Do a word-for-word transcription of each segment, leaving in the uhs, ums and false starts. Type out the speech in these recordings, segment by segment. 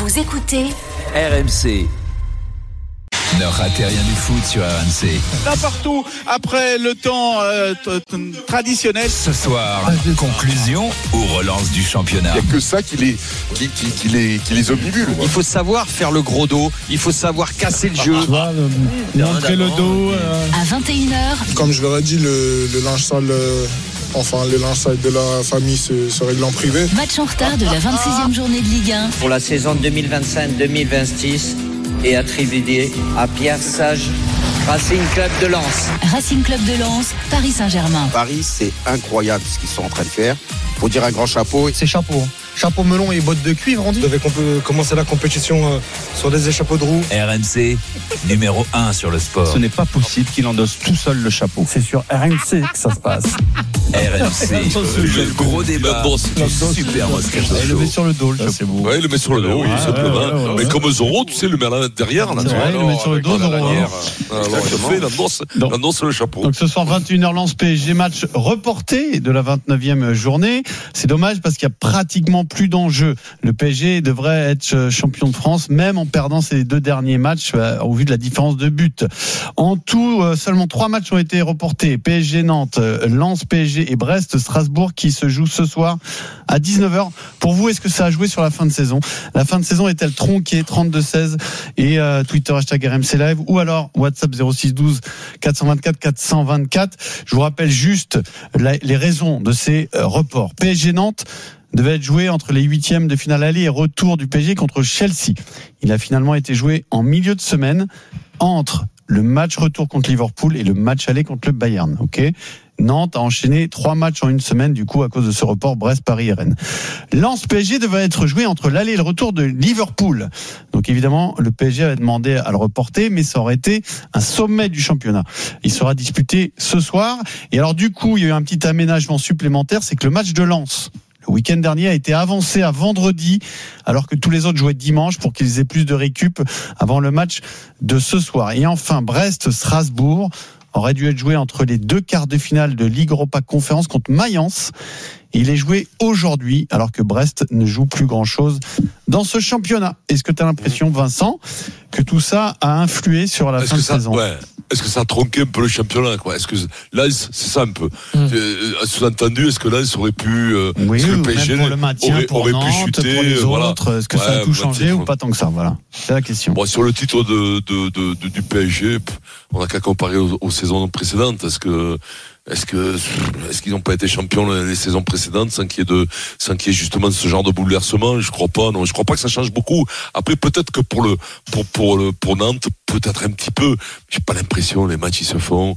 Vous écoutez R M C. Ne ratez rien du foot sur R M C. Là partout, après le temps euh, t- t- traditionnel. Ce soir, conclusion ou relance du championnat. Il n'y a que ça qui les, qui, qui, qui les, qui les omnibule. Il faut savoir faire le gros dos, il faut savoir casser le jeu. Tu vois, le, montrer le dos. Euh... À vingt et une heures. Comme je leur ai dit, le, le linge sale, euh, enfin le linge sale de la famille se, se règle en privé. Match en retard de la vingt-sixième journée de Ligue un. Pour la saison deux mille vingt-cinq deux mille vingt-six et attribué à Pierre Sage, Racing Club de Lens. Racing Club de Lens, Paris Saint-Germain. Paris, c'est incroyable ce qu'ils sont en train de faire. Faut dire un grand chapeau. C'est chapeau. Chapeau melon et bottes de cuivre, on dit. Vous devez comp- commencer la compétition euh, sur des échappeaux de roue. R M C, numéro un sur le sport. Ce n'est pas possible qu'il endosse tout seul le chapeau. C'est sur R M C que ça se passe. R M C, le gros débat. Super Moscato Show. Il le met sur le dos, le chapeau. Ouais, il le met sur le dos, oui, ouais, simplement. ouais, ouais, ouais, mais ouais. comme Zorro, tu sais, le met là derrière. Là, C'est vrai, il le met sur le dos, Zorro. Alors, il fait, il endosse, il endosse le chapeau. Donc ce soir, vingt et une heures, Lens P S G, match reporté de la vingt-neuvième journée. C'est dommage parce qu'il y a pratiquement plus d'enjeux. Le P S G devrait être champion de France, même en perdant ses deux derniers matchs, euh, au vu de la différence de but. En tout, euh, seulement trois matchs ont été reportés. P S G Nantes, euh, Lens P S G et Brest Strasbourg qui se jouent ce soir à dix-neuf heures. Pour vous, est-ce que ça a joué sur la fin de saison ? La fin de saison est-elle tronquée ? Trente-deux seize et euh, Twitter hashtag R M C Live ou alors WhatsApp zéro six douze quatre cent vingt-quatre quatre cent vingt-quatre. Je vous rappelle juste la, les raisons de ces euh, reports. P S G Nantes devait être joué entre les huitièmes de finale aller et retour du P S G contre Chelsea. Il a finalement été joué en milieu de semaine entre le match retour contre Liverpool et le match aller contre le Bayern. Ok. Nantes a enchaîné trois matchs en une semaine, du coup, à cause de ce report Brest, Paris et Rennes. Lens P S G devait être joué entre l'aller et le retour de Liverpool. Donc évidemment, le P S G avait demandé à le reporter, mais ça aurait été un sommet du championnat. Il sera disputé ce soir. Et alors du coup, il y a eu un petit aménagement supplémentaire, c'est que le match de Lens, le week-end dernier, a été avancé à vendredi, alors que tous les autres jouaient dimanche pour qu'ils aient plus de récup avant le match de ce soir. Et enfin, Brest-Strasbourg aurait dû être joué entre les deux quarts de finale de Ligue Europa Conférence contre Mayence. Il est joué aujourd'hui, alors que Brest ne joue plus grand-chose dans ce championnat. Est-ce que tu as l'impression, Vincent, que tout ça a influé sur la Est-ce fin que de ça, saison ? ouais. Est-ce que ça a tronqué un peu le championnat, quoi ? Est-ce que là, c'est ça un peu. Mmh. Euh, sous-entendu, est-ce que là, ça aurait pu, euh, oui, est-ce que le ou P S G même pour le maintien, aurait, pour aurait Nantes, pu chuter, pour les voilà. autres, est-ce que ça a Ouais, tout changé maintien, ou pas tant que ça ? Voilà, c'est la question. Bon, sur le titre de, de, de, de du P S G, on n'a qu'à comparer aux, aux saisons précédentes. Est-ce que Est-ce que est-ce qu'ils n'ont pas été champions les saisons précédentes sans qu'il y ait de sans qu'il y ait justement ce genre de bouleversement ? Je crois pas. Non, je crois pas que ça change beaucoup. Après, peut-être que pour le pour pour le pour Nantes, peut-être un petit peu. J'ai pas l'impression. Les matchs ils se font.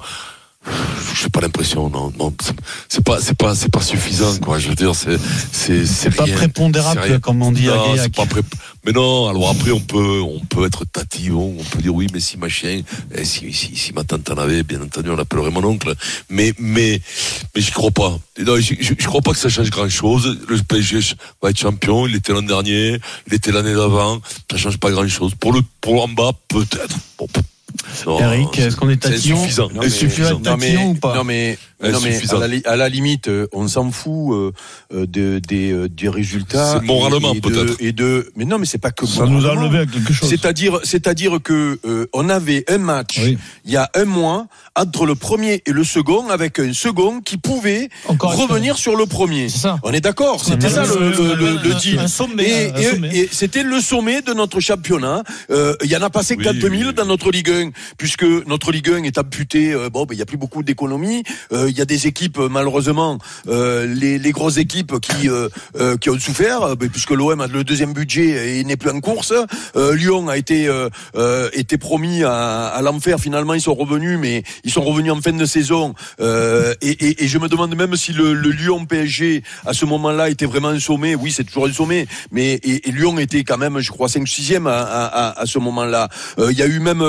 J'ai pas l'impression, non, non, c'est pas, c'est pas, c'est pas suffisant, quoi. Je veux dire, c'est, c'est, c'est, c'est pas rien, prépondérable, c'est comme on dit. Non, à c'est pas pré... Mais non, alors après, on peut, on peut être tatillon, on peut dire oui, mais si machin, eh, si, si, si ma tante en avait, bien entendu, on appellerait mon oncle. Mais, mais, mais je crois pas. Non, je, je, je crois pas que ça change grand chose. Le P S G va être champion. Il était l'an dernier, il était l'année d'avant. Ça change pas grand chose. Pour le, pour en bas, peut-être. Bon, non, Eric, est-ce qu'on est tatillon ? C'est insuffisant. Non, mais, insuffisant. non, mais, ou pas non mais, non, mais à, la, à la limite, on s'en fout euh, de, des, euh, des résultats. C'est moralement et de, peut-être. Et de, mais non, mais c'est pas que ça nous a enlevé quelque chose. C'est-à-dire, c'est-à-dire que euh, on avait un match oui. il y a un mois entre le premier et le second, avec un second qui pouvait Encore revenir sur le premier. C'est ça. On est d'accord. C'était ça le, le, le, le deal. Un sommet, et, un et, sommet. et c'était le sommet de notre championnat. Euh, il y en a passé oui, quatre mille oui, dans notre Ligue un, puisque notre Ligue un est amputée. Euh, bon, ben il y a plus beaucoup d'économies. Euh, il y a des équipes malheureusement, euh, les, les grosses équipes qui euh, euh, qui ont souffert, euh, puisque l'O M a le deuxième budget et n'est plus en course. Euh, Lyon a été euh, euh, été promis à, à l'enfer. Finalement, ils sont revenus, mais ils sont revenus en fin de saison. Euh, et, et, et je me demande même si le, le Lyon P S G à ce moment-là était vraiment un sommet. Oui, c'est toujours un sommet, mais et, et Lyon était quand même, je crois, cinq sixième à, à, à ce moment-là. Euh, il y a eu même euh,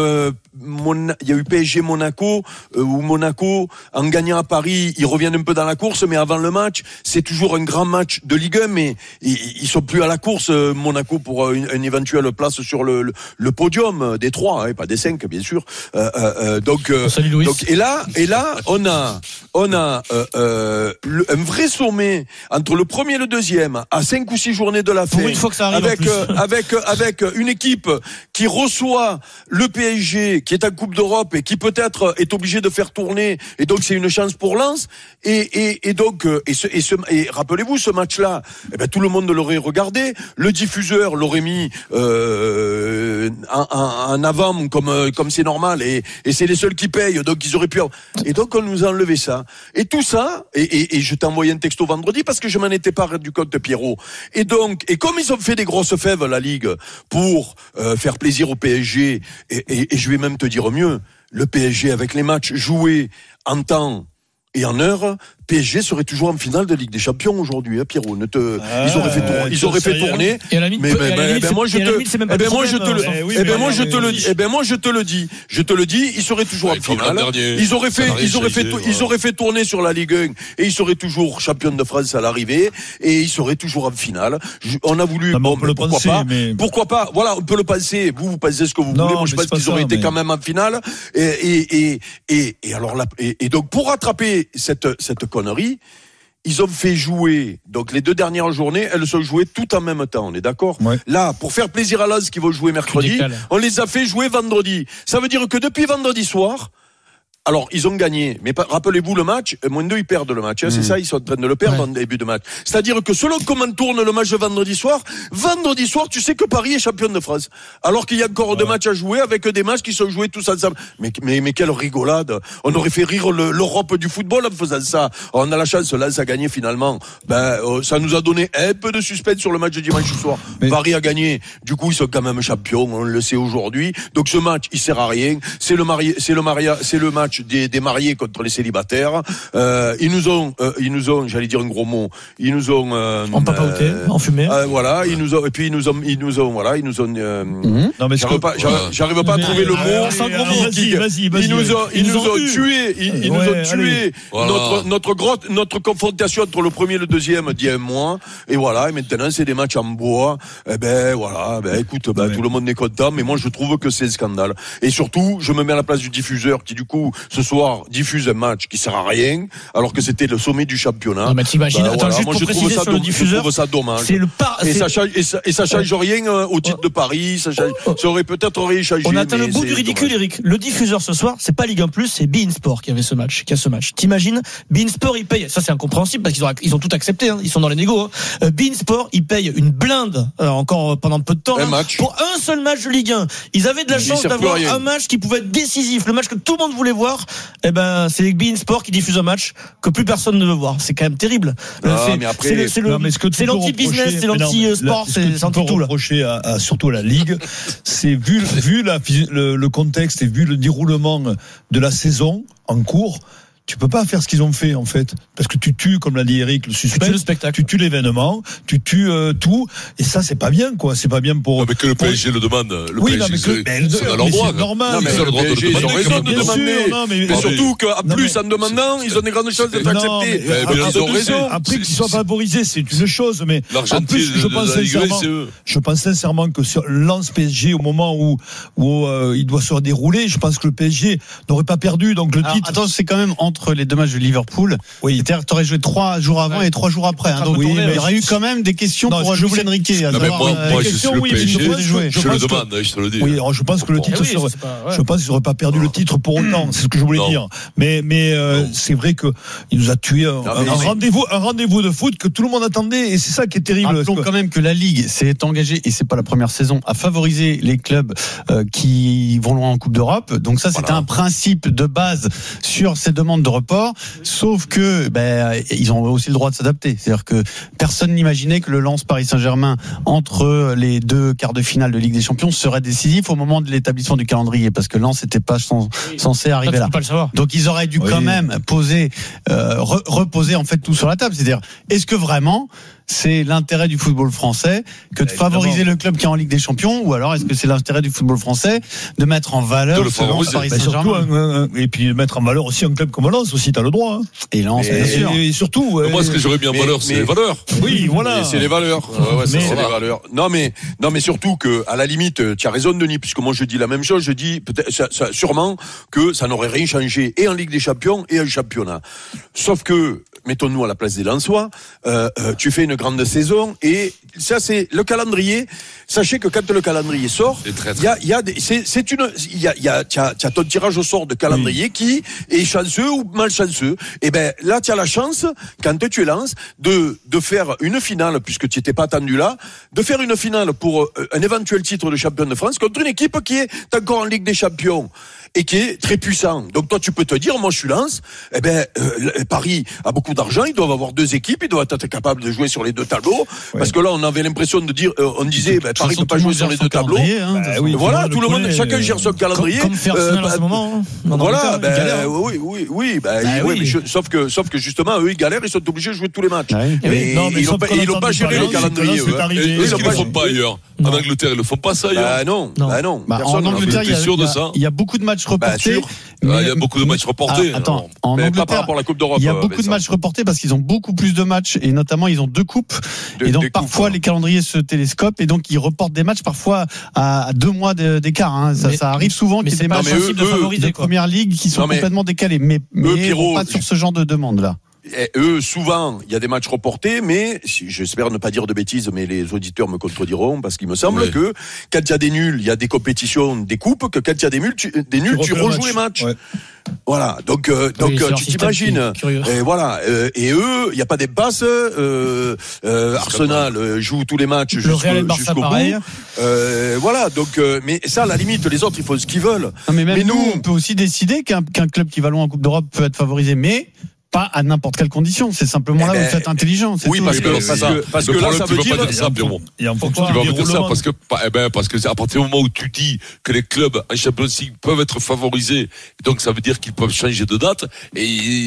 Mon, il y a eu P S G Monaco euh, où Monaco, en gagnant à Paris, ils reviennent un peu dans la course, mais avant le match, c'est toujours un grand match de Ligue un, mais ils, ils sont plus à la course euh, Monaco pour une, une éventuelle place sur le, le, le podium des trois, hein, pas des cinq bien sûr. Euh, euh, donc, euh, donc et là, et là, on a, on a euh, euh, le, un vrai sommet entre le premier et le deuxième à cinq ou six journées de la fin. Pour une fois que ça arrive avec en plus. euh, avec avec une équipe qui reçoit le P S G, qui est en Coupe d'Europe et qui peut-être est obligé de faire tourner, et donc c'est une chance pour Lens. Et, et, et donc, et, ce, et, ce, et rappelez-vous, ce match-là, eh ben, tout le monde l'aurait regardé, le diffuseur l'aurait mis euh, en, en, en avant comme comme c'est normal, et, et c'est les seuls qui payent, donc ils auraient pu. Et donc on nous a enlevé ça. Et tout ça, et, et, et je t'ai envoyé un texto vendredi parce que je m'en étais pas rendu compte, Pierrot. Et donc, et comme ils ont fait des grosses fèves la Ligue pour euh, faire plaisir au P S G, et, et, et je vais même te dire mieux, le P S G avec les matchs joués en temps et en heure, P S G serait toujours en finale de Ligue des Champions aujourd'hui, hein, Pierrot. Ne te, ah, ils auraient fait tourner, ils auraient fait tourner. Et à la limite, mais ben, ben, ben moi je te, eh ben moi je te le, eh ben moi je te le, eh ben moi je te le dis, je te le dis, ils seraient toujours en finale. Ils auraient fait, ils auraient fait, ils auraient fait tourner sur la Ligue un et ils seraient toujours champions de France à l'arrivée et ils seraient toujours en finale. On a voulu, bon, pourquoi pas, pourquoi pas. Voilà, on peut le penser. Vous, vous pensez ce que vous voulez. Moi, je pense qu'ils auraient été quand même en finale. Et et et et et alors là, et donc pour rattraper cette cette connerie, ils ont fait jouer, donc les deux dernières journées, elles sont jouées tout en même temps, on est d'accord? Ouais. Là, pour faire plaisir à Lens qui vont jouer mercredi, on les a fait jouer vendredi. Ça veut dire que depuis vendredi soir, alors, ils ont gagné, mais rappelez-vous le match, moins deux, ils perdent le match, hein, mmh. c'est ça, ils sont en train de le perdre ouais. en début de match. C'est-à-dire que selon comment tourne le match de vendredi soir, vendredi soir, tu sais que Paris est champion de France. Alors qu'il y a encore ouais. deux matchs à jouer avec des matchs qui sont joués tous ensemble. Mais, mais, mais quelle rigolade. On aurait fait rire le, l'Europe du football en faisant ça. On a la chance, là, ça a gagné finalement. Ben, euh, ça nous a donné un peu de suspense sur le match de dimanche soir. Mais... Paris a gagné. Du coup, ils sont quand même champions, on le sait aujourd'hui. Donc ce match, il sert à rien. C'est le marié, c'est le maria, c'est le match Des, des mariés contre les célibataires. Euh, ils nous ont, euh, ils nous ont, j'allais dire un gros mot, ils nous ont euh, en papaouté, euh, en fumée. Euh, voilà, ils nous ont, et puis ils nous ont, ils nous ont, voilà, ils nous ont. Euh, mmh. Non mais j'arrive pas, j'arrive, j'arrive pas mais, à trouver le mot. Euh, un gros mot. Vas-y, vas-y, vas-y. Ils nous ont, ils, ils nous ont, ont tué, ils, ils ouais, nous ont tué voilà. notre notre grotte, notre confrontation entre le premier et le deuxième d'il y a un mois. Et voilà, et maintenant c'est des matchs en bois. Eh ben voilà, ben écoute, ben ouais. tout le monde est content, mais moi je trouve que c'est un scandale. Et surtout, je me mets à la place du diffuseur qui du coup ce soir diffuse un match qui sert à rien, alors que c'était le sommet du championnat. Non, mais t'imagines, bah, attends, voilà. juste moi, pour je préciser trouve ça sur le diffuseur, je trouve ça dommage. C'est le par... et, ça change, et, ça, et ça change ouais. rien euh, au titre de Paris, ça, change, ça aurait peut-être rien changé. On atteint le bout du ridicule, dommage. Eric. Le diffuseur ce soir, c'est pas Ligue un plus, c'est beIN Sport qui avait ce match, qui a ce match. T'imagines, beIN Sport, il paye, ça c'est incompréhensible parce qu'ils ont, ils ont tout accepté, hein. Ils sont dans les négos, hein. euh, beIN Sport, il paye une blinde, euh, encore pendant peu de temps, hein, pour un seul match de Ligue un. Ils avaient de la chance d'avoir un match qui pouvait être décisif, le match que tout le monde voulait voir. Eh ben, c'est beIN Sport qui diffuse un match que plus personne ne veut voir. C'est quand même terrible. Non, c'est, mais après, c'est, le, c'est, le, non, mais ce que c'est l'anti-business, c'est l'anti-sport, c'est, c'est anti-tout. Ce que reprocher à, à, surtout à la Ligue, c'est vu, vu la, le, le contexte et vu le déroulement de la saison en cours, tu peux pas faire ce qu'ils ont fait en fait, parce que tu tues, comme l'a dit Eric, le suspense, tu tues, le spectacle. Tu tues l'événement, tu tues euh, tout, et ça c'est pas bien quoi, c'est pas bien pour. Non, mais que le P S G pour... le demande, le oui, P S G, non, mais que, c'est, mais c'est dans leur droit. C'est normal. Non, mais ils ont le droit de le demander. Ils ont raison de demander. Non, mais, mais non, surtout qu'en plus mais, en demandant, ils ont des grandes chances d'être non, acceptés. Mais, mais, ils ont raison. Après qu'ils soient favorisés, c'est une chose, mais en plus, je pense sincèrement, je pense sincèrement que sur Lens P S G au moment où où il doit se dérouler, je pense que le P S G n'aurait pas perdu, donc le titre. Attends, c'est quand même entre les deux matchs de Liverpool. Oui. C'est-à-dire que tu aurais joué trois jours avant ouais. et trois jours après. Hein, donc oui, il y aurait eu quand même des questions non, pour Luis Enrique. Non, mais moi, moi je suis le P S G, je, je le demande, je te le dis. Oui, alors je pense que le titre, ah oui, serait, pas, ouais. je pense qu'ils n'auraient pas perdu le titre pour autant. C'est ce que je voulais non. dire. Mais, mais euh, c'est vrai que il nous a tué un, non, un, un rendez-vous, un rendez-vous de foot que tout le monde attendait, et c'est ça qui est terrible. Rappelons quand même que la Ligue s'est engagée, et c'est pas la première saison, à favoriser les clubs euh, qui vont loin en Coupe d'Europe. Donc ça, c'était voilà. un principe de base sur ces demandes de report. Sauf que ben ils ont aussi le droit de s'adapter. C'est-à-dire que personne n'imaginait que le Lens Paris Saint-Germain entre les deux quarts de finale de Ligue des Champions serait décisif au moment de l'établissement du calendrier, parce que Lens n'était pas censé arriver ça, là. Pas le savoir. Donc ils auraient dû oui. quand même poser, euh, re- reposer en fait tout sur la table. C'est-à-dire, est-ce que vraiment c'est l'intérêt du football français que de Évidemment. favoriser le club qui est en Ligue des Champions, ou alors est-ce que c'est l'intérêt du football français de mettre en valeur De le ce Lens favoriser. Paris Mais surtout, Saint-Germain un- un- et puis mettre en valeur aussi un club comme Lens aussi, t'as le droit. Hein. et Lens, Et, bien sûr. et surtout, Mais moi, ce que j'aurais mis en mais- valeur, c'est mais- les valeurs. oui, voilà. Et c'est les valeurs. Ouais, ouais, ça, Mais- c'est voilà. les valeurs. Non mais non mais surtout que à la limite, tu as raison Denis, puisque moi je dis la même chose. Je dis peut-être ça, ça- sûrement que ça n'aurait rien changé et en Ligue des Champions et en championnat. Sauf que mettons-nous à la place des Lensois, euh, euh, tu fais une grande saison et ça c'est le calendrier. Sachez que quand le calendrier sort, C'est très, très il y a, il y a des, c'est, c'est une, il y a, il y a, tu as, tu as ton tirage au sort de calendrier oui. qui est chanceux ou malchanceux. Et ben là, tu as la chance quand tu es Lens de de faire une finale puisque tu n'étais pas attendu là, de faire une finale pour un éventuel titre de champion de France contre une équipe qui est encore en Ligue des Champions et qui est très puissant. Donc toi, tu peux te dire, moi, je suis Lens. Eh ben, euh, Paris a beaucoup d'argent. Ils doivent avoir deux équipes. Ils doivent être capables de jouer sur les deux tableaux. Ouais. Parce que là, on avait l'impression de dire, euh, on disait, ben, Paris ne peut pas jouer sur les deux tableaux. Hein, bah, oui, voilà, tout le monde, chacun gère son calendrier. Comme, comme faire euh, en ce moment. Hein, voilà, ben, galère, hein. oui, oui, oui, ben, bah, oui, oui. Mais je, sauf que, sauf que justement, eux, ils galèrent. Ils sont obligés de jouer tous les matchs. Ah, oui. Mais, non, mais ils n'ont pas, ils n'ont pas géré le calendrier. Est-ce qu'ils ne le font pas ailleurs? En Angleterre, ils ne le font pas ça ailleurs? Bah non, bah non. En Angleterre, il y a beaucoup de matchs reportés. Il y a beaucoup de matchs reportés. Ah, attends, en mais Angleterre, pas par rapport à la Coupe d'Europe. Il y a beaucoup de matchs reportés parce qu'ils ont beaucoup plus de matchs et notamment ils ont deux coupes. De, et donc parfois coupes, les calendriers se télescopent et donc ils reportent des matchs parfois à deux mois d'écart. Hein. Ça, mais, ça arrive souvent qu'il y ait des matchs eux, de, eux, de première ligue qui sont non, complètement décalés, mais, mais eux, Pierrot, pas sur ce genre de demande là. Et eux, souvent, il y a des matchs reportés, mais j'espère ne pas dire de bêtises, mais les auditeurs me contrediront parce qu'il me semble oui. que quand il y a des nuls, il y a des compétitions, des coupes, que quand il y a des nuls, tu, des nuls, tu, tu rejoues les matchs. Ouais. Voilà, donc euh, donc oui, tu t'imagines, et voilà, euh, et eux, il n'y a pas d'impasse. Euh, euh, Arsenal euh, joue tous les matchs le jusqu'au, Real Barça jusqu'au pareil. bout. Euh, voilà, donc euh, mais ça, à la limite, les autres, ils font ce qu'ils veulent. Non, mais même mais nous, nous, on peut aussi décider qu'un, qu'un club qui va loin en Coupe d'Europe peut être favorisé, mais pas à n'importe quelle condition. C'est simplement là où vous faites intelligent. Oui, parce que, parce que, parce que là, ça veut dire. Pas dire ça, Pierrot. Tu vas pas dire ça parce que, eh ben, parce que à partir du moment où tu dis que les clubs en Champions League peuvent être favorisés, donc ça veut dire qu'ils peuvent changer de date. Et,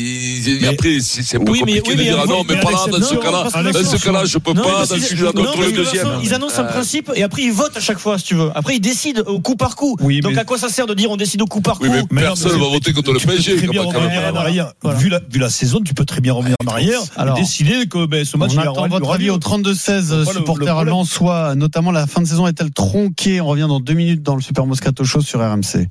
et après, c'est, c'est un peu oui, compliqué oui, de dire, ah non, mais pas là, dans ce cas-là. Dans ce cas-là, je peux pas, dans celui-là, contre le deuxième. Ils annoncent un principe et après, ils votent à chaque fois, si tu veux. Après, ils décident au coup par coup. Donc, à quoi ça sert de dire on décide au coup par coup? Oui, mais personne va voter contre le P S G. Vu la saison, tu peux très bien revenir en arrière alors, et décider que ben, ce match on attend votre avis au trente-deux seize supporters lensois, notamment la fin de saison est-elle tronquée? On revient dans deux minutes dans le Super Moscato Show sur R M C.